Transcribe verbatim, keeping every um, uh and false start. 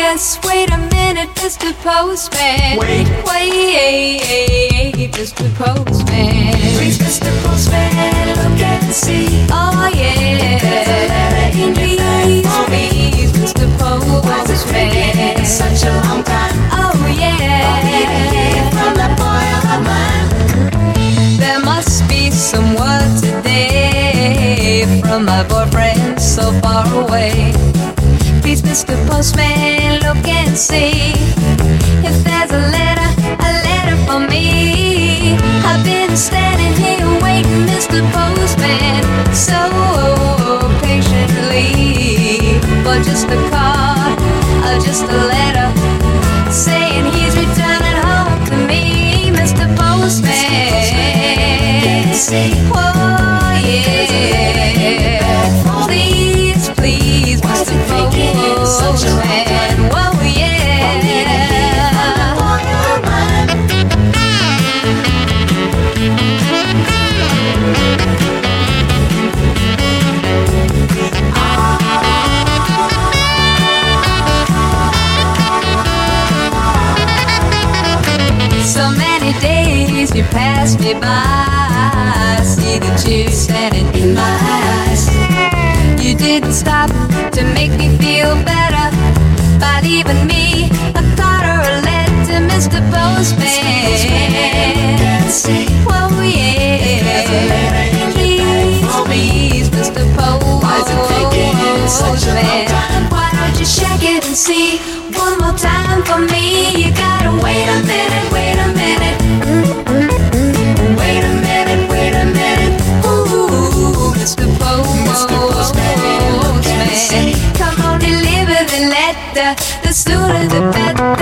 yes, wait a minute, Mister Postman. Wait, wait, Mister Postman. Please, Mister Postman, look and see. Oh yeah, there's a letter in your bag for me. Please, Mister Postman. Why's it taking such a long time? Oh yeah, I'll be to hear from that boy of mine. there must be some word today from my boyfriend so far away. Please, Mister Postman, look and see if there's a letter, a letter for me. I've been standing here waiting, Mister Postman, so patiently for just a card or just a letter saying he's returning home to me, Mister Postman. Oh yeah, please, please, Mister Postman. Whoa yeah. So many days you passed me by, I see the tears standing in my eyes. You didn't stop to make me feel better by leaving me a card or a letter, Mister Postman. Whoa yeah, please, please, Mister Postman. Why don't you check it and see one more time for me? You gotta wait a minute, wait a minute. Wait a minute, wait a minute. Ooh, Mister Postman, come on, deliver the letter. The sooner the better.